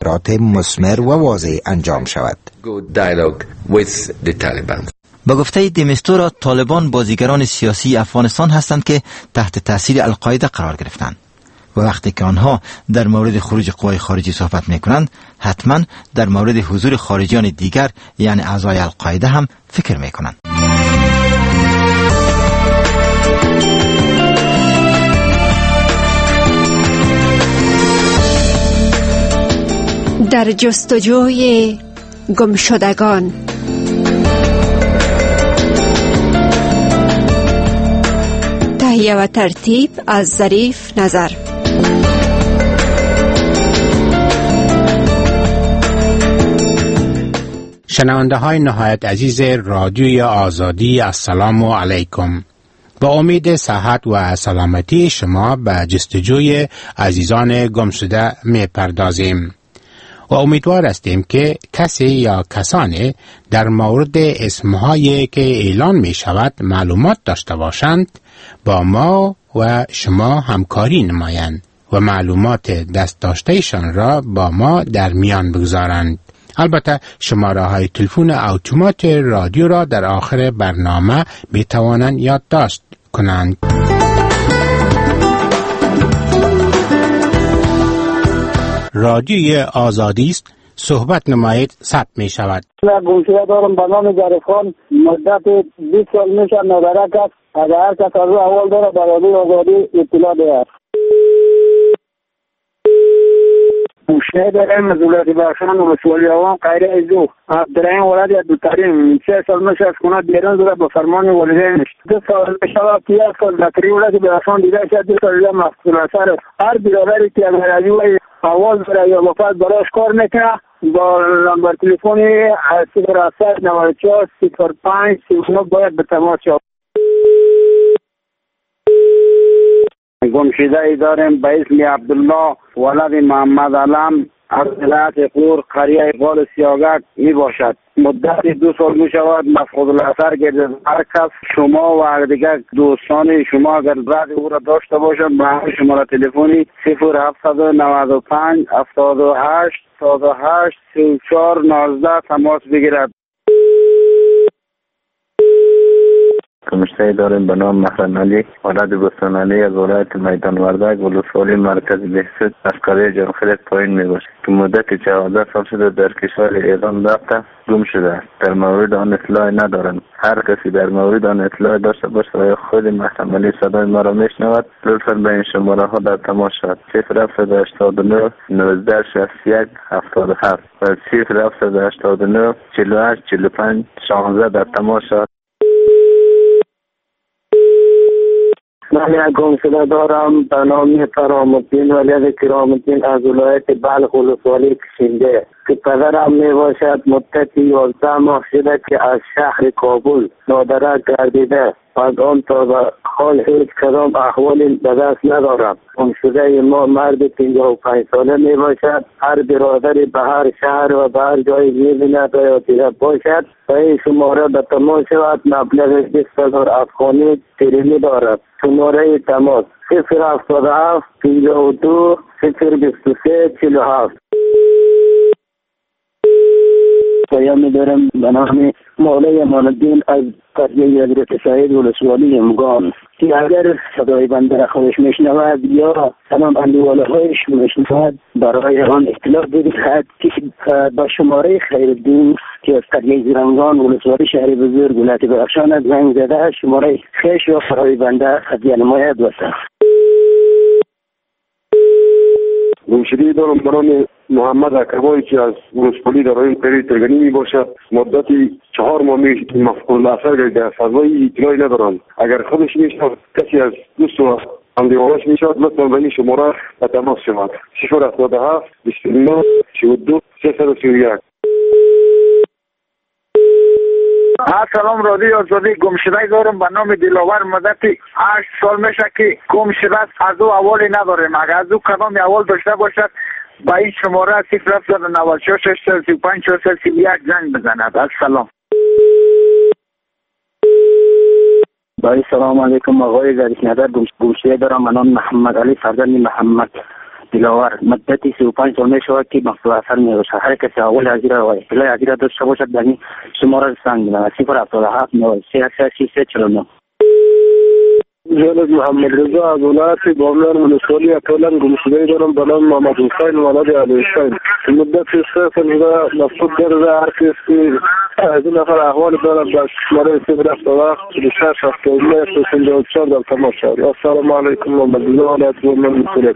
مذاکرات مثمر و واضح انجام شود. با گفته دمیستورا، طالبان بازیگران سیاسی افغانستان هستند که تحت تاثیر القاعده قرار گرفتند و وقتی که آنها در مورد خروج قوای خارجی صحبت میکنند، حتما در مورد حضور خارجیان دیگر یعنی اعضای القاعده هم فکر میکنند. در جستجوی گمشدگان. تهیه و ترتیب از ظریف نظر. شنونده های نهایت عزیز رادیوی آزادی، السلام علیکم. با امید صحت و سلامتی شما به جستجوی عزیزان گمشده می پردازیم و امیدوار هستیم که کسی یا کسانی در مورد اسمهایی که اعلان می شود معلومات داشته باشند با ما و شما همکاری نمایند و معلومات دست داشتهشان را با ما در میان بگذارند. البته شماره های تلفن اتومات رادیو را در آخر برنامه می توانند یادداشت کنند. رادیوی آزادی است، صحبت نمایید، ثبت می شود. من گمشده دارم به نام ظریف خان، مدت 20 سال میشه ندارک است. اگر هر کس از اول داره به رادیوی آزادی اطلاع دهد. گمشده دارم از ولایت بدخشان ولسوالی عوام قیره ایزو عبدالرحیم ولد عبدالکریم 3 سال میشه از خونه بیرون زده به فرمان والدینش. 2 سال میشه که 1 سال در ولایت بدخشان دیده شد. 2 سال دیگه مسئول اثر هر برادری که از رادیوی آواز برای یا وفات براش کار میکنه با نمبر تلفنی 07 94 05 39 باید به تماس شود. گمشده ای داریم به اسم عبدالله ولد محمد علم از ولایت قور قریه اقبال سیاگک می باشد. مدت 2 سال می شود مفقود الاثر گردد. هر کس شما و دیگر دوستان شما اگر بعد او را داشته باشند به همین شماره تلفنی 0795 78 78 34 19 تماس بگیرد. گمشده داریم به نام محرم علی ولد بستان علی از ولایت میدان وردک ولسوالی مرکز بهسود از قریه جمخیلت پایین می باشد که مدت 14 سال شده در کشور ایران رفته گم شده است. در مورد آن اطلاعی ندارند. هر کسی در مورد آن اطلاع داشته باشه و خود محرم علی صدای ما را میشنود لطفا به این شماره ها در تماس شود. 0789 19 61 77 و 0789 48 45 16 در تماس شود. من یک گمشده دارم به نام فرامالدین ولد کرامالدین از ولایت بلخ ولسوالی کشنده که پدرم می باشد. مدت 11 ماه شده که از شهر کابل نادرک گردیده. از آن تا به حال هیچ کدام احوالی به دست ندارم. گمشده ما مرد 55 ساله می باشد. هر برادری به هر شهر و به هر جای می‌بیند و دیده باشد و این شماره به تماس شود. مبلغ 20,000 افغانی تریمی دارد. شماره تماس 077 52 023 47. پیام دارم به نام مولای امان‌الدین از قریه حضرت سعید ولسوالی مگان که اگر صدای بنده را خودش میشنود یا تمام اندواله هایش میشنود برای آن اطلاع بدهد که با شماره خیرالدین که از قریه زیرانگان ولسوالی شهر بزرگ ولایت بدخشان زنگ زده شماره خیش و برای بنده هدیه نماید واسه. گمشده دارم به نام محمد عکبایی که از ولسوالی در رایون پری ترگنی می باشد. مدتی 4 ماه میشه مفقود الاثر گردیده. فضای اطلاعی ندارم. اگر خودش میشد کسی از دوست و همدیوالش میشد لطفا به این شماره به تماس شود. 077 29 42 331. سلام رادیو آزادی. گمشده دارم به نام دلاور مدت 8 سال میشه که گم شده است. از او اولی نداریم. اگر از او کدام اول داشته باشد با این شماره 0796 635 431 زنگ بزند. السلام. با سلام علیکم آقای ظریف نظر. گمشده دارم به نام محمد علی فرزند محمد دلاور مدتی 35 سال می شود که مقطوع اثر می باشد. هر کسی اول حاضر آید اطلاع حاضر داشته باشد در این شماره سنگ می‌دهد 077 93 جناب محمد رضا از ولایت بامیان ولسوالی اکولن گمشده دارم به نام محمد حسین ولد علی حسین. مدت 3 سال مفقود گرده. هر کس که از این نفر احوال دارد به شماره 077 در تماس شود. السلام علیکم محمد رضا ولایت بامیان ولسوالی.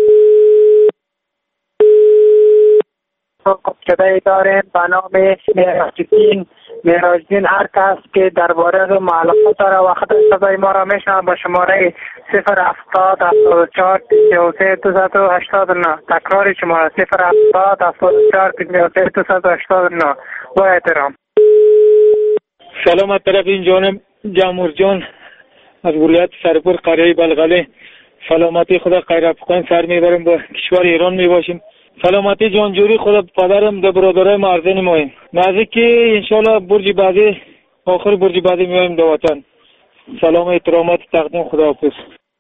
گمشده داریم به نام میراجدین. هر کس که درباره رو معلومات داره و خط صدای ما را میشنه با شماره 070 74 53 289. تکرار شماره 070 74 53 289. با احترام. سلام از طرف این جانب جمهور جان از ولایت سرپور قریه بلغله. سلامتی خدا خیرافکن سر میبریم با کشور ایران میباشیم. سلامتی جانجوری خدا پدرم در برادرای مرزن مایم. نزدیک انشالله برج بعدی آخر برج بعدی میایم در وطن. سلام احترامات تقدیم خداحافظ.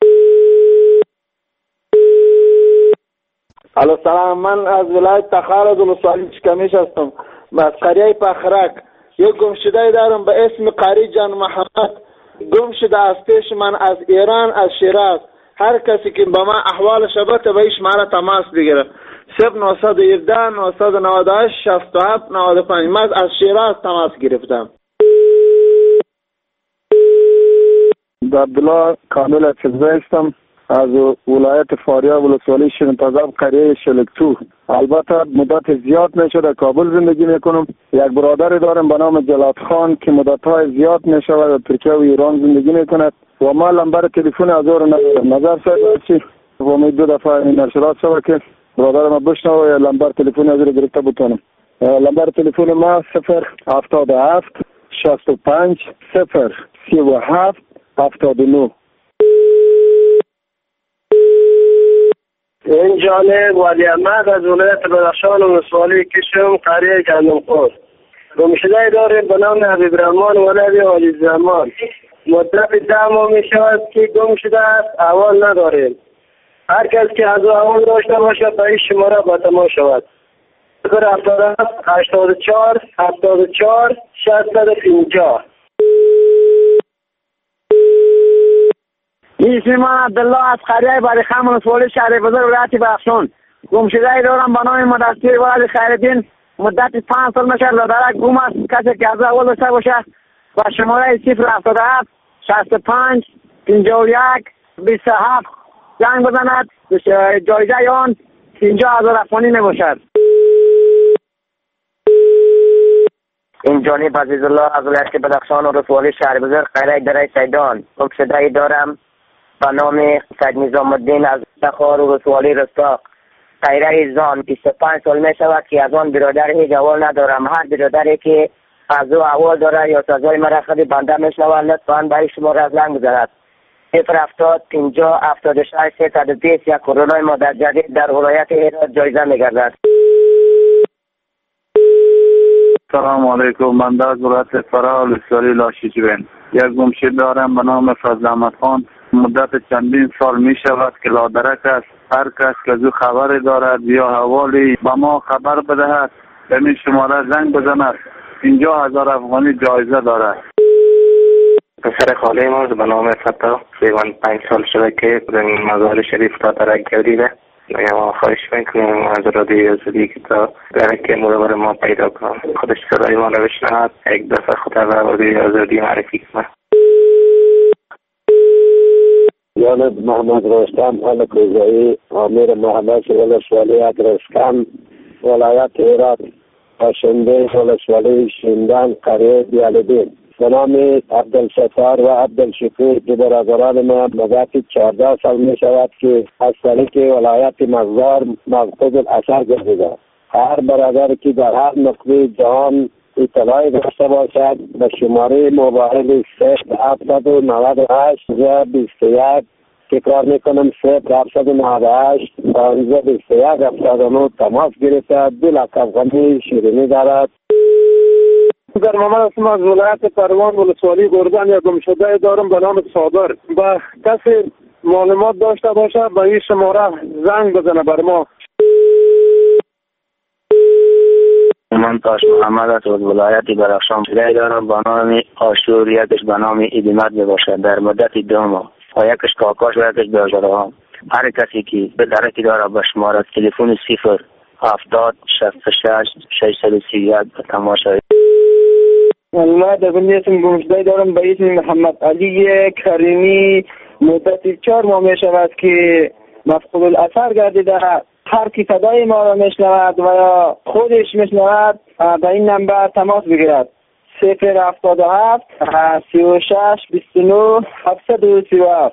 الو سلام، من از ولایت تخار از ولسوالی چکمیش هستم. از قریه پخرک یک گمشده دارم به اسم قاری جان محمد. گمشده از پیش من از ایران از شیراز. هر کسی که به من احوال شبت به ایش مرا تماس بگیره 0917 998 67 95. من از شیراز تماس گرفتم. عبدالله کامل فضله هستم از ولایت فاریاب ولسوالی شیرین‌تازاب قریه شلکتو. البته مدت زیاد میشه در کابل زندگی میکنم. یک برادر دارم به نام جلاد خان که مدت‌های زیاد میشه در ترکیه و ایران زندگی میکند و ما لمبر تلفن از او نظر ساید چی و امید 2 دفعه نشرات شده که برادر ما بشنه و لمبر تلفن از او گرفته بتونم. لمبر تلفن ما 077 65 037 79. این جانب ولی احمد از ولایت بدخشان ولسوالی کشم قریه گندمخور. گمشده داریم به نام حبیب رحمان ولد علی زمان. مدت 10 ماه می شود که گم شده است. احوال نداریم. هر کس که از احوال داشته باشد به این شماره با تماس شود. 077 84 74 650. اسم من عبدالله از قریه بریخم ولسوالی شهر بزرگ ولایت بدخشان. گمشده دارم به نام مدثر ولد خیرالدین. مدت 5 سال میشه لادرک گم است. کسی که از احوال داشته باشه با شماره 077 65 51 27 زنگ بزند. جایزه آن 50,000 افغانی میباشد. این جانب عزیز الله از ولایت بدخشان و ولسوالی شهر بزرگ قریه دره سیدان. گمشده دارم به نام سید نظام الدین از تخار و ولسوالی رستاق. قریه زان 25 سال می شود که از آن برادر هیچ احوال ندارم. هر برادری که از او احوال داره یا سازای مرا خود بنده میشنود لطفاً برای شما را زنگ بزند. 070 50 76 320. یک کرونا ما در جدید در ولایت هرات جایزه میگردد. سلام علیکم. من از ولایت فرا ولسوالی لاشیجوین. یک گمشده دارم به نام فضل احمد خان. مدت چندین سال می شود که لادرک است. هر کس که از او خبری دارد یا حوالی به ما خبر بدهد به این شماره زنگ بزند. 50,000 افغانی جایزه دارد. پسر خاله ما به نام فتا 5 سال شده که در مزار شریف تا درک گردیده. ما خواهش میکنیم از رادیوی آزادی که تا درک مورد ما پیدا کنم. خودش صدای ما رو بشنود. یک دفعه خود از رادیوی آزادی معرفی کنم. جانب محمد رستم حال کوزایی امیر محمد ولسوالی اگرسکن ولایت هرات باشنده ولسوالی شیندان قریه بیالدین. به نام عبدالستار و عبدالشکور دو برادران ما مدت 14 سال می شود که از طریق ولایت مزار مفقود الاثر گردیده. هر برادر که در هر نقطه جهان اطلاعی داشته باشد به شماره موبایل 0798 21 تکرار میکنم 0798 21 79 تماس گرفته. 2 لک افغانی شیرینی دارد. در محمد هستم از ولایت پروان ولسوالی گردان. یک گمشده دارم به نام صابر. با کسی معلومات داشته باشه به این شماره زنگ بزنه بر ما. من تاش محمد از ولایت بدخشان پدری دارم به نام آشور، یکش به نام ایدیمت باشد در مدت 2 ماه و یکش کاکاش و یکش برادران. هر کسی که به درکی داره به شماره تلفن 070 66 631 به تماشای. والله در بندیتم گمشده دارم به اسم محمد علی کریمی. مدت 4 ماه می شود که مفقود الاثر گردیده. هر کی صدای ما را میشنود و یا خودش میشنود به این نمبر تماس بگیرد. 077 36 29 737.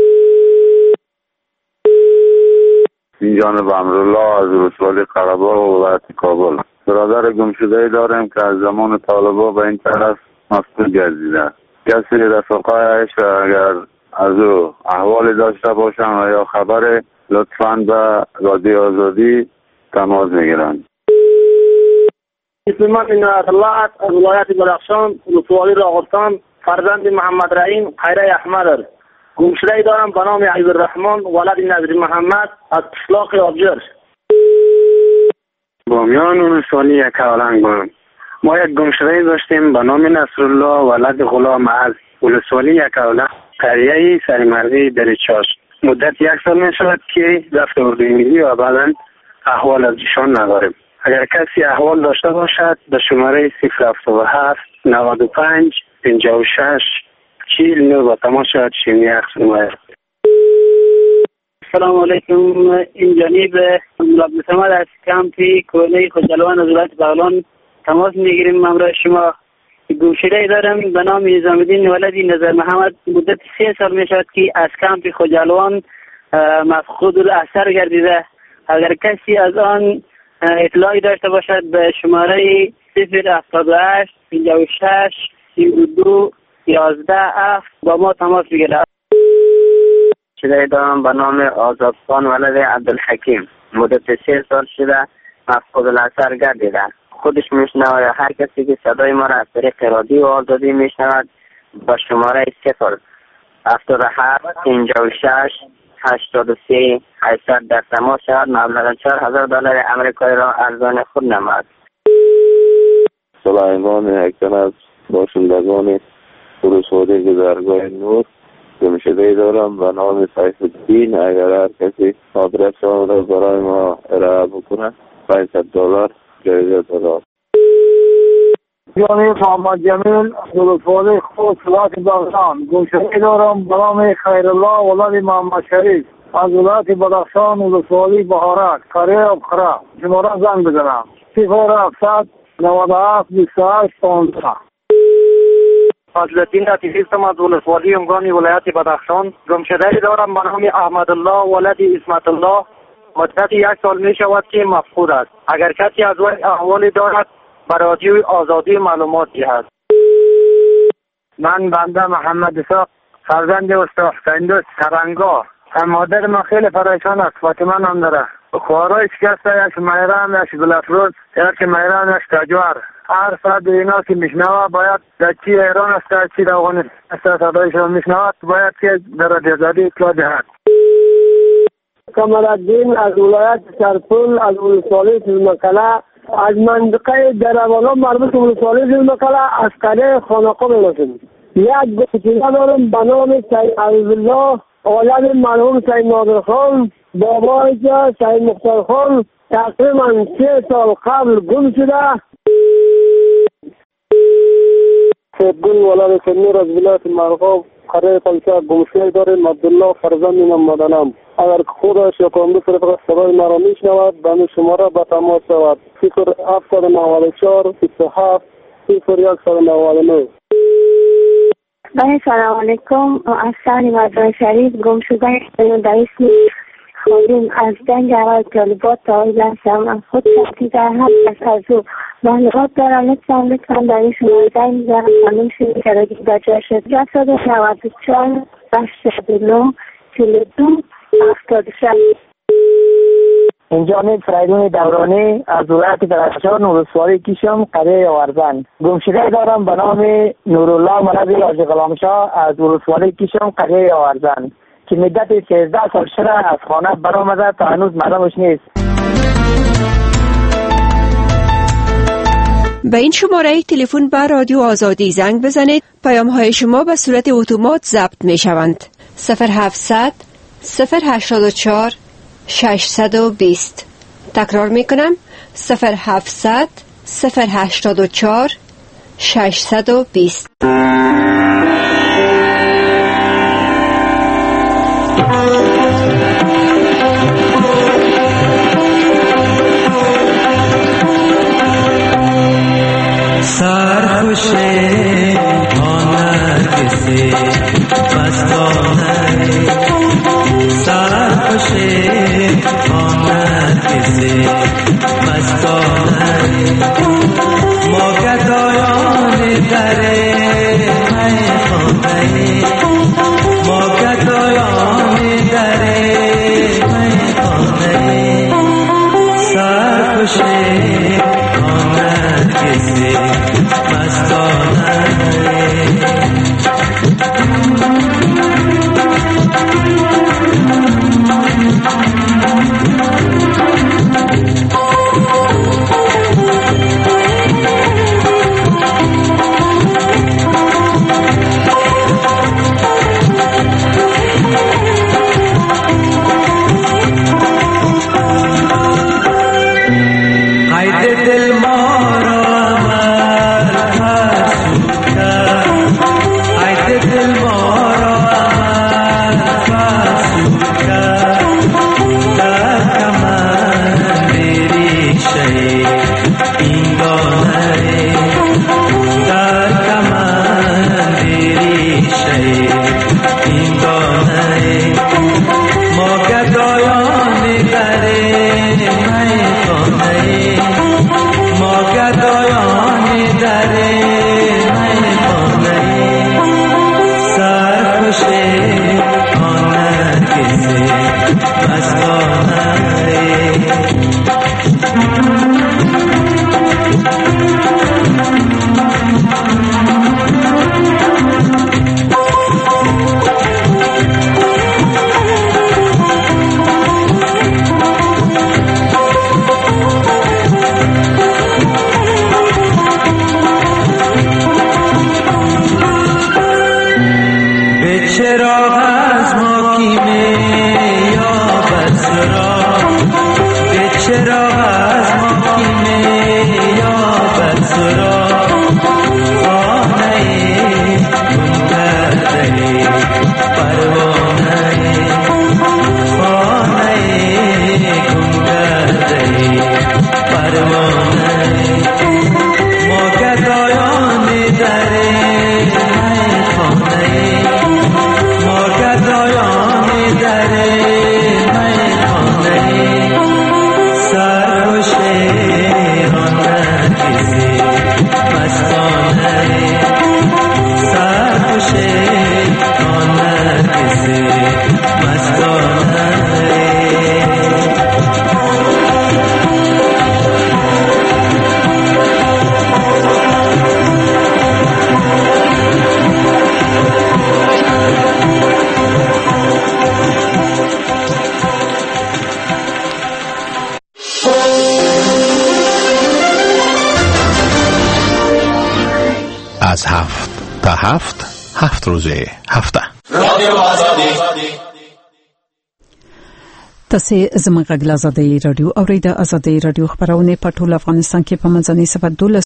این جانب امرالله از ولسوالی قره‌باغ و ولایت کابل. برادر گمشده داریم که از زمان طالبان به این طرف مفقود گردیده. کسی رفقایش اگر از او احوال داشته باشن و یا خبر، لطفاً به رادیو آزادی تماس میگیرند. اسم من عنایت الله است از ولایت بدخشان، ولسوالی راغستان، فرزند محمد رحیم خیره احمد است. گمشده دارم به نام عبدالرحمن ولد نظری محمد از قشلاق آبجر. بامیان ولسوالی یکاولنگ بود. ما یک گمشده داشتیم به نام نصرالله ولد غلام از ولسوالی یکاولنگ، قریه سریمرغی دریچاش. مدت 1 سال می شود که رفت اردوی ملی و بعدا احوال از ایشان نداریم. اگر کسی احوال داشته باشد به شماره 077 95 56 49 با تماس شود شیمی اخصومه. السلام علیکم. این جانب ملابسمت از کمپی کونه خوشالوان از ولایت بغلان تماس میگیریم. همراه شما گمشده دارم به نام نظام الدین ولدی نظر محمد. مدت 3 سال می شود که از کمپ خوجالوان مفقود الاثر گردیده. اگر کسی از آن اطلاعی داشته باشد به شماره 078 56 32 11 7 با ما تماس بگیرد. چیزایی دارم به نام آزادخان ولد عبدالحکیم. مدت 3 سال شده مفقود الاثر گردیده. خودش میشنوه یا هر کسی که صدای ما را از طریق رادیو آزادی میشنود با شماره 077 56 83 800 در تماس شود. مبلغ $4000 آمریکایی را ارزان خود نماید. سلیمان حکم از باشندگان ولسوالی گذرگاه نور. گمشده دارم به نام سیف الدین. اگر هر کسی آدرس آن را برای ما ارائه بکنه $500 جایزه دارد. جانب محمد جمیل ولسوالی خود ولایت بغلان. گمشده دارم به نام خیرالله ولد محمد شریف از ولایت بدخشان، ولسوالی بهارک قریه ابخره. شماره زنگ بزنم 070 97 28 15. فضلالدین لطیفیستم از ولسوالی امگانی ولایت بدخشان. گمشده دارم به نام احمدالله ولد اسمت الله. مدت 1 سال می شود که مفقود است. اگر کسی از وی احوالی دارد به رادیوی آزادی معلومات دهد. من بنده محمد اسحاق فرزند استاد حسین دوست سرنگا. مادر من خیلی پریشان است. فاطمه نام داره. خوارای شکسته، یک میران، یک بلافروز، یک میران، یک تجوار. هر ساعت اینا که میشنوه باید در چی ایران است چی در افغانستان است صدایش میشنوه باید که در رادیو آزادی اطلاع دهد. کمال‌الدین از ولایت سرپل از ولسوالی فیلمکله. از منطقه دروالا مربوط ولسوالی فیلمکله از قریه خانقاه میباشیم. یک گمشده دارم به نام سید عبدالله ولد مرحوم سید نادرخان. بابای که سید مختارخان تقریبا 3 سال قبل گم شده. سیدگل ولد کنور از ولایت مرغاب قریه قلچه گمشده داریم. عبدالله فرزند محمد علم. اگر خودش یا کاندو فرق صدای مرا میشنود به شماره به تماس شود 0794 27 0199. سلام علیکم. از شهر مزرعه شریف گمشده در اسم خودم از جنگ اول طالبات تا ایلان خود شخصی در هر از او معلومات دارم. لطفا در این شماره زنگ میزنم معلوم شده که رادیو در جای شد 794 89 42 76. اینجا من فریدون دورانی از ولایت بدخشان ولسوالی کیشم قریه آورزن. گمشده دارم به نام نورالله ولد حاجی غلامشاه از ولسوالی کیشم قریه آورزن. که مدت 13 سال شده از خانه برآمده تا هنوز معلومش نیست. به این شماره تلفن به رادیو آزادی زنگ بزنید. پیام‌های شما به صورت اتومات ضبط می‌شوند. 0700 084 620. تکرار می‌کنم 0700 084 620. سرخوشه آنه کسی بستانه سرخوشه آنه کسی بستانه ما گدایان دره میخانه ما گدایان دره میخانه سرخوشه آنه کسی از 7 تا 7 روز هفته رادیو آزادی تاسې زموږ غږ له ازادۍ راډیو اورئ. د ازادۍ راډیو خپرونه په ټول افغانستان کې په منځنۍ صفت 12